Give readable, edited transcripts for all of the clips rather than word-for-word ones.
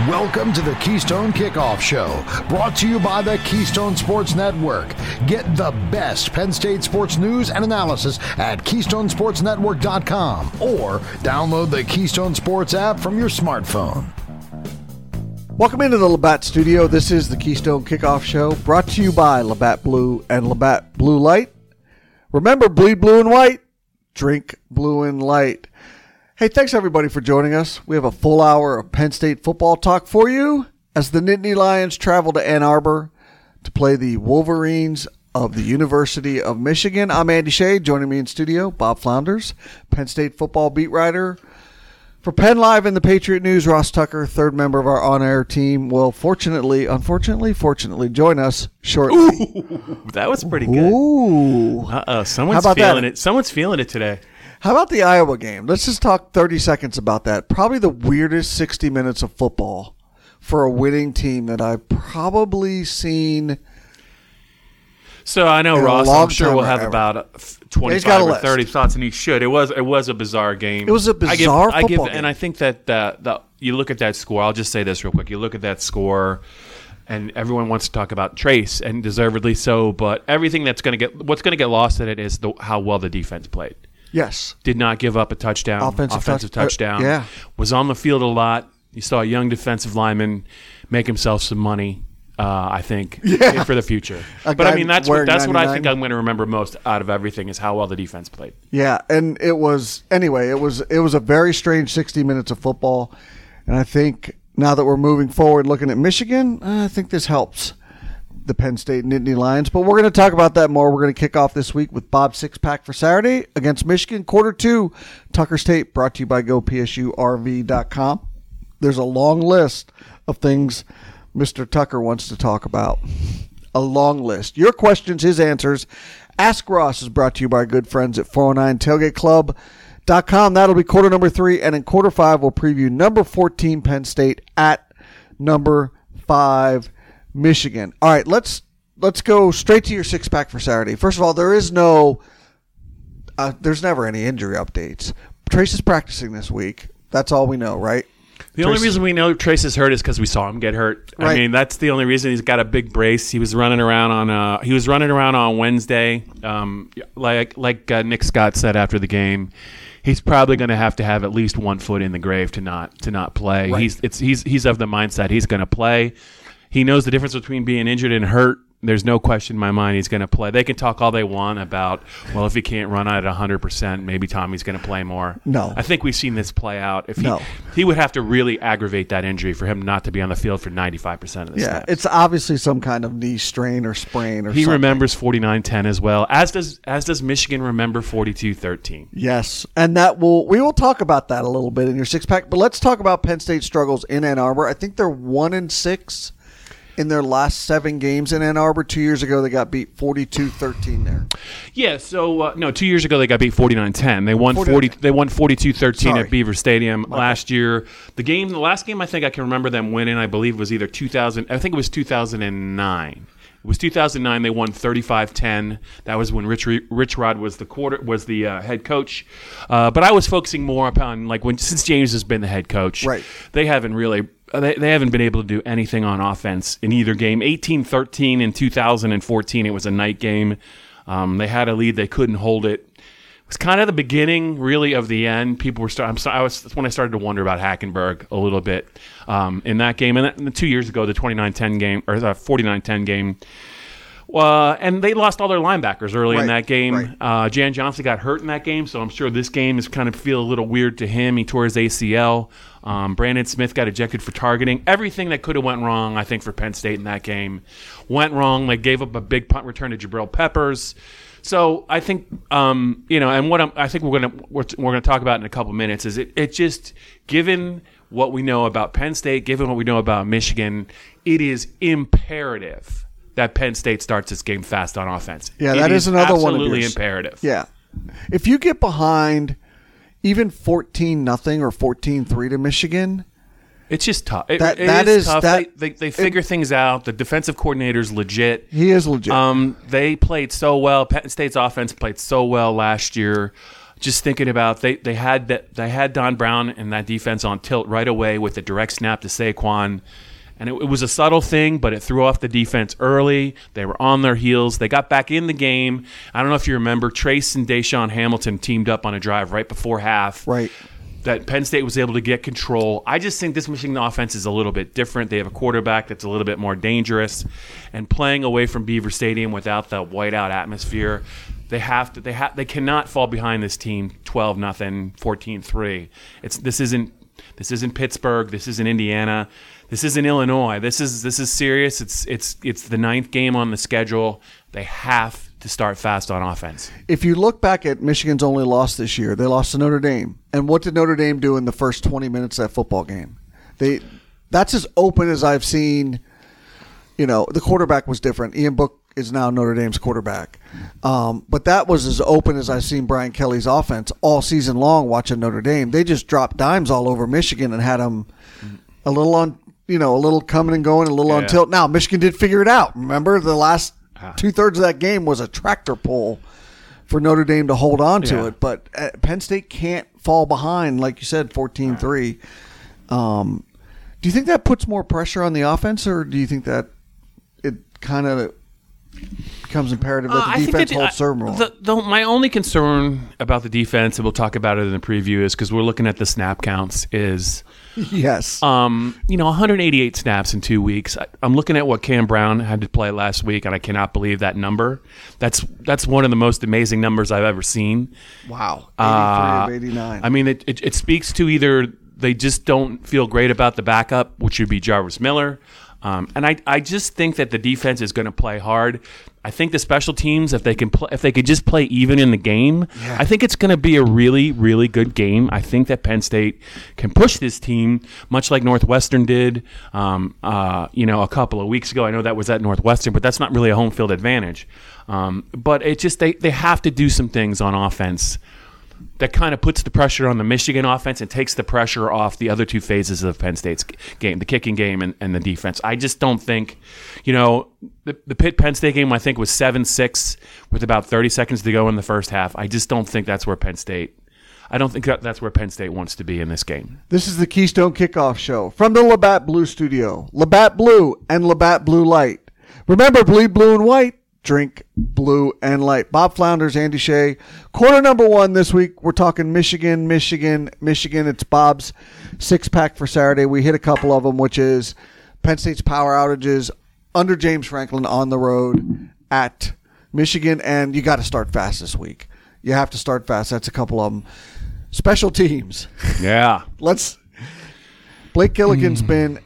Welcome to the Keystone Kickoff Show, brought to you by the Keystone Sports Network. Get the best Penn State sports news and analysis at KeystonesportsNetwork.com or download the Keystone Sports app from your smartphone. Welcome into the Labatt Studio. This is the Keystone Kickoff Show, brought to you by Labatt Blue and Labatt Blue Light. Remember, bleed blue and white, drink blue and light. Hey, thanks everybody for joining us. We have a full hour of Penn State football talk for you as the Nittany Lions travel to Ann Arbor to play the Wolverines of the University of Michigan. I'm Andy Shea. Joining me in studio, Bob Flounders, Penn State football beat writer. For Penn Live and the Patriot News, Ross Tucker, third member of our on-air team, will fortunately join us shortly. Ooh, that was pretty good. Ooh. Someone's feeling it. Someone's feeling it today. How about the Iowa game? Let's just talk 30 seconds about that. Probably the weirdest 60 minutes of football for a winning team that I've probably seen. So I know Ross, I'm sure we'll have about 25 or 30 thoughts, and he should. It was a bizarre game. It was a bizarre football game. And I think that you look at that score. I'll just say this real quick. You look at that score, and everyone wants to talk about Trace, and deservedly so. But everything what's going to get lost in it is how well the defense played. Yes. Did not give up a touchdown. Offensive touchdown. Yeah. Was on the field a lot. You saw a young defensive lineman make himself some money, I think, for the future. But, I mean, that's what I think I'm going to remember most out of everything is how well the defense played. Yeah, and it was a very strange 60 minutes of football. And I think now that we're moving forward looking at Michigan, I think this helps the Penn State Nittany Lions. But we're going to talk about that more. We're going to kick off this week with Bob's six-pack for Saturday against Michigan. Quarter 2, Tucker's Tape, brought to you by GoPSURV.com. There's a long list of things Mr. Tucker wants to talk about. A long list. Your questions, his answers. Ask Ross is brought to you by our good friends at 409tailgateclub.com. That'll be quarter number 3. And in quarter 5, we'll preview number 14 Penn State at number 5 Michigan. All right, let's go straight to your six-pack for Saturday. First of all, there's never any injury updates. Trace is practicing this week. That's all we know, right? The only reason we know Trace is hurt is because we saw him get hurt. Right. I mean, that's the only reason. He's got a big brace. He was running around on Wednesday, like Nick Scott said after the game. He's probably going to have at least one foot in the grave to not play. Right. He's of the mindset he's going to play. He knows the difference between being injured and hurt. There's no question in my mind he's going to play. They can talk all they want about, well, if he can't run at 100%, maybe Tommy's going to play more. No. I think we've seen this play out. He would have to really aggravate that injury for him not to be on the field for 95% of the snaps. It's obviously some kind of knee strain or sprain or something. He remembers 49-10 as well, as does Michigan remember 42-13. Yes, and we will talk about that a little bit in your six-pack, but let's talk about Penn State's struggles in Ann Arbor. I think they're 1-6 in their last 7 games in Ann Arbor. 2 years ago, they got beat 42-13 there. Yeah, so 2 years ago they got beat 49-10. They won 42-13 at Beaver Stadium last year. The last game I think I can remember them winning, I believe, was either 2000. I think it was 2009. It was 2009. They won 35-10. That was when Rich Rod was the head coach. But I was focusing more upon since James has been the head coach. Right. They haven't really. They haven't been able to do anything on offense in either game. 18-13 in 2014. It was a night game. They had a lead. They couldn't hold it. It was kind of the beginning, really, of the end. People were that's when I started to wonder about Hackenberg a little bit in that game. And 2 years ago, the 29-10 game or the 49-10 game. And they lost all their linebackers early in that game. Right. Jan Johnson got hurt in that game, so I'm sure this game is kind of feel a little weird to him. He tore his ACL. Brandon Smith got ejected for targeting. Everything that could have went wrong, I think, for Penn State in that game went wrong. They gave up a big punt return to Jabril Peppers. So I think, and what I think we're gonna talk about in a couple minutes is it just, given what we know about Penn State, given what we know about Michigan, it is imperative that Penn State starts this game fast on offense. Yeah, that is another one of yours. Absolutely imperative. Yeah. If you get behind even 14-0 or 14-3 to Michigan, it's just tough. It is tough. They figure things out. The defensive coordinator's legit. He is legit. They played so well. Penn State's offense played so well last year. just thinking about they had Don Brown and that defense on tilt right away with the direct snap to Saquon. And it was a subtle thing, but it threw off the defense early. They were on their heels. They got back in the game. I don't know if you remember, Trace and Deshaun Hamilton teamed up on a drive right before half. Right. That Penn State was able to get control. I just think this Michigan offense is a little bit different. They have a quarterback that's a little bit more dangerous. And playing away from Beaver Stadium without the whiteout atmosphere, they cannot fall behind this team 12-0, 14-3. This isn't Pittsburgh. This isn't Indiana. This isn't Illinois. This is serious. It's the ninth game on the schedule. They have to start fast on offense. If you look back at Michigan's only loss this year, they lost to Notre Dame. And what did Notre Dame do in the first 20 minutes of that football game? That's as open as I've seen. The quarterback was different. Ian Book is now Notre Dame's quarterback. But that was as open as I've seen Brian Kelly's offense all season long watching Notre Dame. They just dropped dimes all over Michigan and had them a little on, a little coming and going, a little on tilt. Now, Michigan did figure it out. Remember, the last 2/3 of that game was a tractor pull for Notre Dame to hold on to it. But Penn State can't fall behind, like you said, 14-3. Do you think that puts more pressure on the offense, or do you think that it kind of becomes imperative that the defense holds serve more? My only concern about the defense, and we'll talk about it in the preview, is because we're looking at the snap counts, is yes, 188 snaps in 2 weeks. I'm looking at what Cam Brown had to play last week, and I cannot believe that number. That's one of the most amazing numbers I've ever seen. Wow, 83 of 89. I mean, it speaks to either they just don't feel great about the backup, which would be Jarvis Miller. And I just think that the defense is going to play hard. I think the special teams, if they could just play even in the game, I think it's going to be a really, really good game. I think that Penn State can push this team, much like Northwestern did, a couple of weeks ago. I know that was at Northwestern, but that's not really a home field advantage. But it just they have to do some things on offense that kind of puts the pressure on the Michigan offense and takes the pressure off the other two phases of Penn State's game, the kicking game and the defense. I just don't think, the Pitt-Penn State game, I think, was 7-6 with about 30 seconds to go in the first half. I just don't think that's where Penn State wants to be in this game. This is the Keystone Kickoff Show from the Labatt Blue Studio. Labatt Blue and Labatt Blue Light. Remember, bleed blue and white. Drink blue and light. Bob Flounders, Andy Shea. Quarter number 1 this week. We're talking Michigan. It's Bob's 6-pack for Saturday. We hit a couple of them, which is Penn State's power outages under James Franklin on the road at Michigan. And you got to start fast this week. You have to start fast. That's a couple of them. Special teams. Yeah. Blake Gilligan's been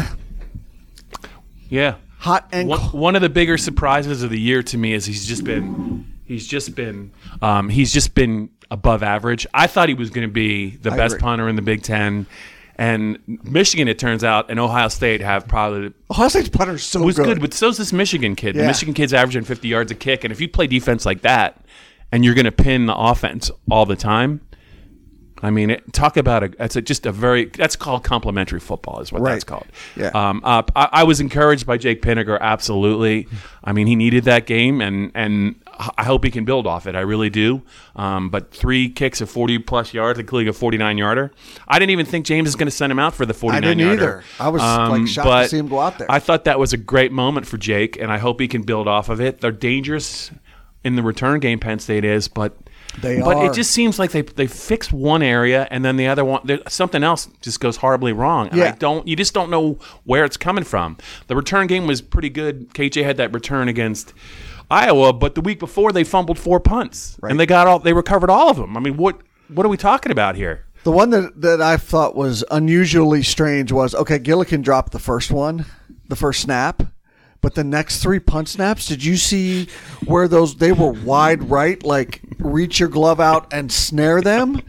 Yeah. Hot and one of the bigger surprises of the year to me is he's just been above average. I thought he was going to be the best punter in the Big Ten, and Michigan, it turns out, and Ohio State have probably Ohio State's punter was good, but so's this Michigan kid. Yeah. The Michigan kid's averaging 50 yards a kick, and if you play defense like that, and you're going to pin the offense all the time. I mean, that's called complementary football is what that's called. Yeah. I was encouraged by Jake Pinniger, absolutely. I mean, he needed that game, and I hope he can build off it. I really do. But 3 kicks of 40-plus yards, including a 49-yarder. I didn't even think James is going to send him out for the 49-yarder. I didn't either. I was shocked to see him go out there. I thought that was a great moment for Jake, and I hope he can build off of it. They're dangerous in the return game, Penn State is, but it just seems like they fixed one area and then the other one, something else just goes horribly wrong. And you just don't know where it's coming from. The return game was pretty good. KJ had that return against Iowa, but the week before they fumbled 4 punts and they recovered all of them. I mean, what are we talking about here? The one that I thought was unusually strange was, Gillikin dropped the first snap. But the next 3 punt snaps, did you see where they were wide right, like reach your glove out and snare them?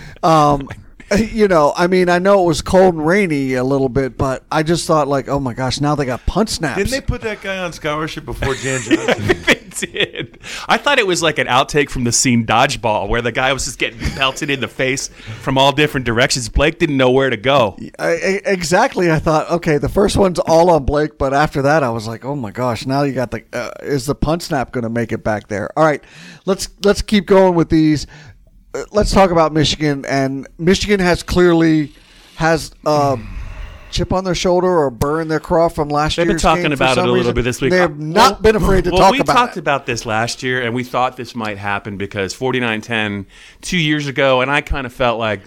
I mean, I know it was cold and rainy a little bit, but I just thought oh my gosh, now they got punt snaps. Didn't they put that guy on scholarship before Jan Johnson? They did. I thought it was like an outtake from the scene Dodgeball, where the guy was just getting pelted in the face from all different directions. Blake didn't know where to go. Exactly. I thought, the first one's all on Blake, but after that, I was like, oh my gosh, now you got is the punt snap going to make it back there? All right, let's keep going with these. let's talk about Michigan. And Michigan has chip on their shoulder or a burr in their craw from last year's game. They've been talking about it a little bit this week. They have not been afraid to talk about it. We talked about this last year, and we thought this might happen because 49-10 2 years ago, and I kind of felt like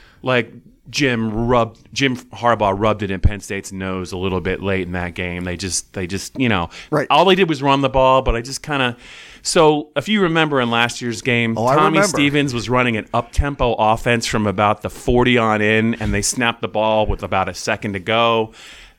Jim Harbaugh rubbed it in Penn State's nose a little bit late in that game. They just right. All they did was run the ball, but I just kind of. So if you remember in last year's game, Tommy Stevens was running an up-tempo offense from about the 40 on in, and they snapped the ball with about a second to go.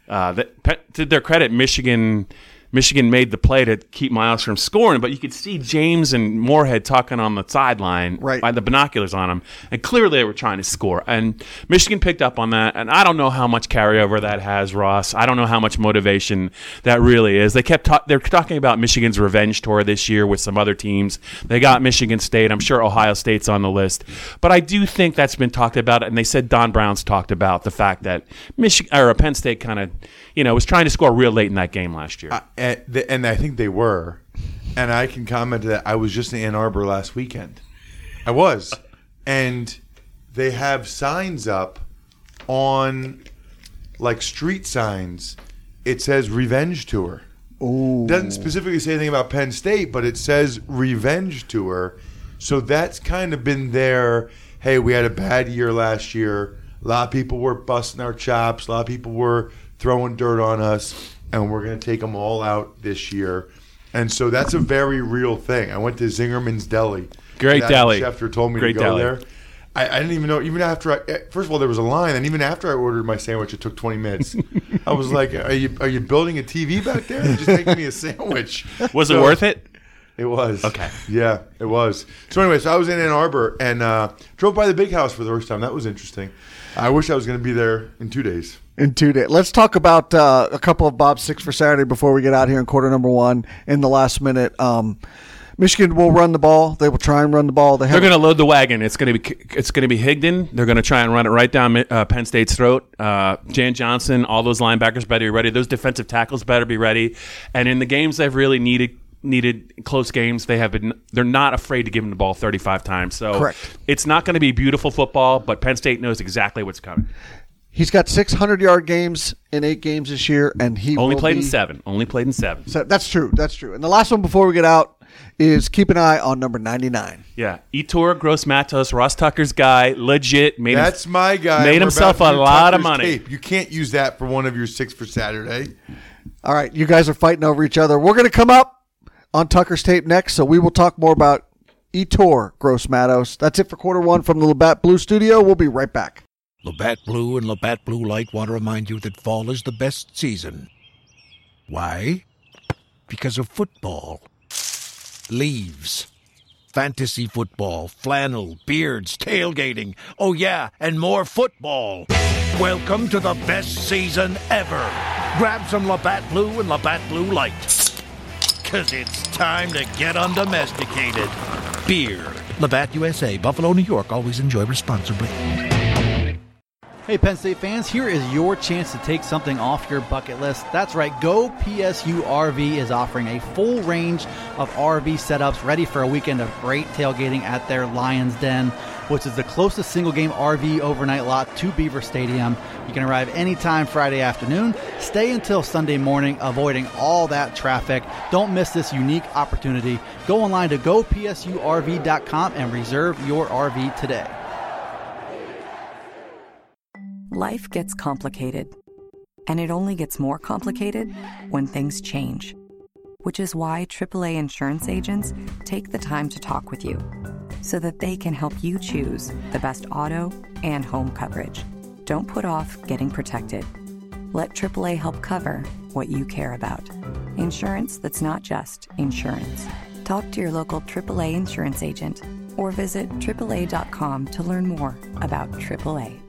To their credit, Michigan made the play to keep Miles from scoring, but you could see James and Moorhead talking on the sideline by the binoculars on them, and clearly they were trying to score. And Michigan picked up on that, and I don't know how much carryover that has, Ross. I don't know how much motivation that really is. They're talking about Michigan's revenge tour this year with some other teams. They got Michigan State. I'm sure Ohio State's on the list. But I do think that's been talked about, and they said Don Brown's talked about the fact that Penn State kind of was trying to score real late in that game last year. And I think they were. And I can comment to that. I was just in Ann Arbor last weekend. I was. And they have signs up on, like, street signs. It says Revenge Tour. Ooh. Doesn't specifically say anything about Penn State, but it says Revenge Tour. So that's kind of been their, hey, we had a bad year last year. A lot of people were busting our chops. A lot of people were throwing dirt on us. And we're going to take them all out this year. And so that's a very real thing. I went to Zingerman's Deli. Great deli. The chef told me Great to go deli. there. I didn't even know. Even after first of all, there was a line. And even after I ordered my sandwich, it took 20 minutes. I was like, are you building a TV back there? Just making me a sandwich. Was it worth it? It was. Okay. Yeah, it was. So anyway, I was in Ann Arbor and drove by the Big House for the first time. That was interesting. I wish I was going to be there in 2 days. Let's talk about a couple of Bob's Six for Saturday before we get out here in quarter number one in the last minute. Michigan will run the ball. They will try and run the ball. They're going to load the wagon. It's going to be Higdon. They're going to try and run it right down Penn State's throat. Jan Johnson, all those linebackers better be ready. Those defensive tackles better be ready. And in the games they've really needed close games, they're not afraid to give them the ball 35 times. So correct. It's not going to be beautiful football, but Penn State knows exactly what's coming. He's got 600-yard games in 8 games this year, and he only played in 7. So that's true. And the last one before we get out is keep an eye on number 99. Yeah, Yetur Gross-Matos, Ross Tucker's guy, legit. That's my guy. Made himself a lot of money. Tape. You can't use that for one of your Six for Saturday. All right, you guys are fighting over each other. We're going to come up on Tucker's tape next, so we will talk more about Yetur Gross-Matos. That's it for quarter one from the Labatt Blue Studio. We'll be right back. Labatt Blue and Labatt Blue Light want to remind you that fall is the best season. Why? Because of football. Leaves. Fantasy football, flannel, beards, tailgating. Oh yeah, and more football. Welcome to the best season ever. Grab some Labatt Blue and Labatt Blue Light. 'Cause it's time to get undomesticated. Beer. Labatt USA, Buffalo, New York. Always enjoy responsibly. Hey Penn State fans, here is your chance to take something off your bucket list. That's right, Go PSU RV is offering a full range of RV setups ready for a weekend of great tailgating at their Lions Den, which is the closest single-game RV overnight lot to Beaver Stadium. You can arrive anytime Friday afternoon, stay until Sunday morning, avoiding all that traffic. Don't miss this unique opportunity. Go online to gopsurv.com and reserve your RV today. Life gets complicated, and it only gets more complicated when things change, which is why AAA insurance agents take the time to talk with you so that they can help you choose the best auto and home coverage. Don't put off getting protected. Let AAA help cover what you care about. Insurance that's not just insurance. Talk to your local AAA insurance agent or visit AAA.com to learn more about AAA.